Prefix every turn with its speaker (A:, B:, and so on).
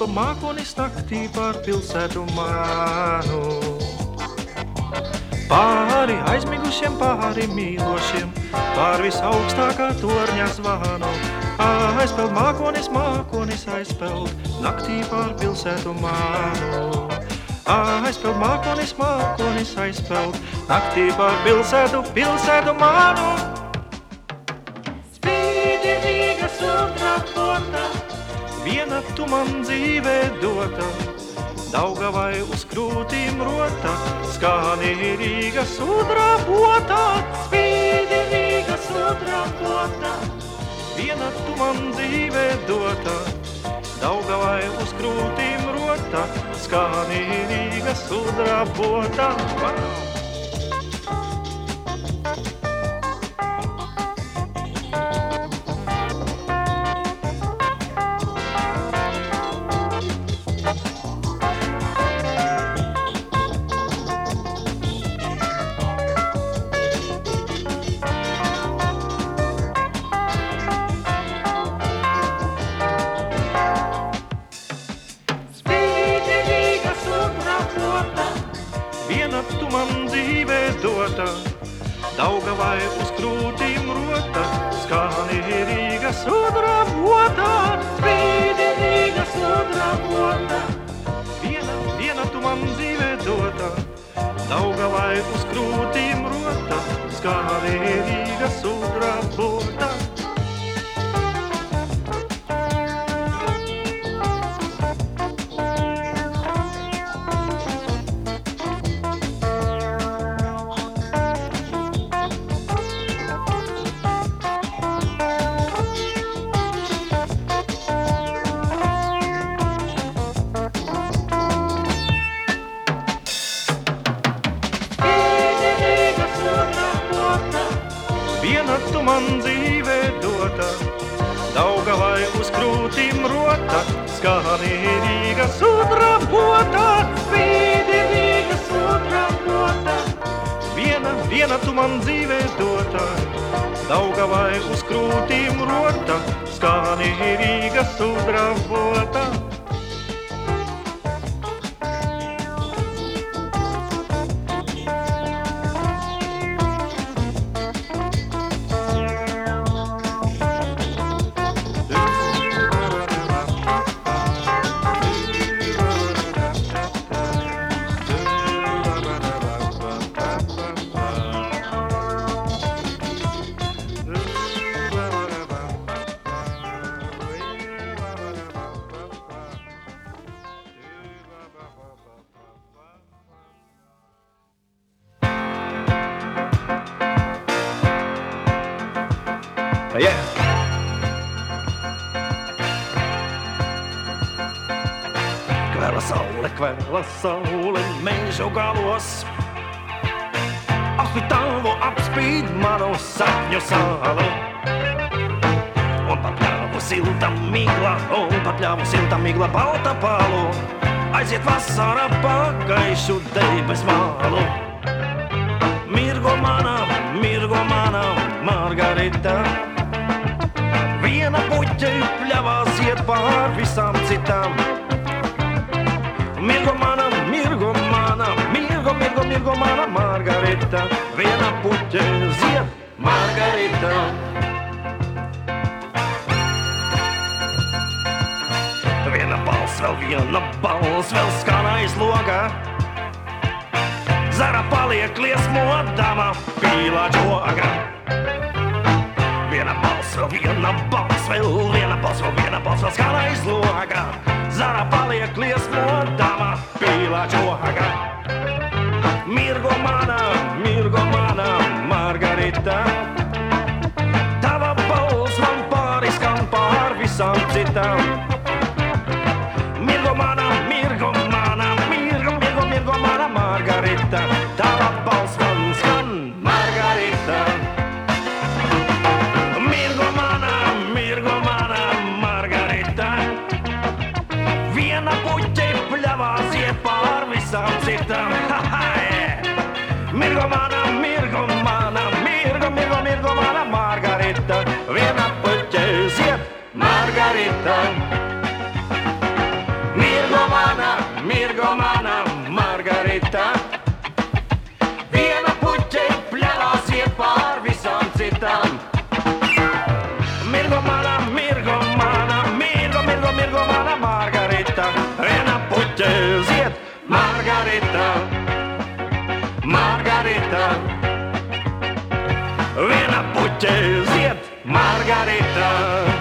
A: Aizpeld mākonis naktī pār pilsētu manu. Pāri aizmigušiem, pāri mīlošiem, pār visaugstākā torņa zvanu. Aizpeld mākonis, mākonis aizpeld, naktī pār pilsētu manu. Aizpeld mākonis, mākonis aizpeld, naktī pār pilsētu, pilsētu manu. Spīdi Rīgas otrā porta, viena tu man dzīvē dota. Daugavai uz krūtīm rota, skani Rīgas otrā porta. Spīdi Rīgas otrā porta, viena tu man dzīvē dota. Daugavai uz krūtīm rota, skani Rīgas otrā porta. Tu man dzīvē dota, Daugavai uz krūtīm rota, skani Rīgas otrā porta. Spīdi Rīgas otrā porta, viena tu man dzīvē dota, Daugavai uz krūtīm rota, skani Rīgas otrā porta. Viena tu man dzīvē dota, Daugavai uz krūtīm rota, skani Rīgas otrā porta. Spīdi Rīgas otrā porta, viena tu man dzīvē dota, Daugavai uz krūtīm rota, skani Rīgas otrā porta.
B: Yeah. Kvēla saule mežu galos, apspīd tavu, apspīd manu sapņu salu. Un pat ļāvu silta migla, balta palu, aiziet vasara pagaišu debes malu. Mirgo mana, Margarita, viena puķe pļavās iet pār visām citām. Mirgo mana, Margarita, viena puķe zied, Margarita. Viena balss vēl skan aiz loga, zara paliek liesmodama pīlā džoga. Viena balss vēl skan aiz loga, zara paliek liesmodama pīlā džoga. Mirgo mana, Margarita, tava balss man pāriskan pār visām citām. Mirgo mana, Margarita, tava balss man skan, Margarita. Mirgo mana, Margarita, viena puķe pļavās iet pār visām citām. Mirgo mana, Margarita, viena puķe zied, Margarita. Margarita, viena puķe zied, Margarita.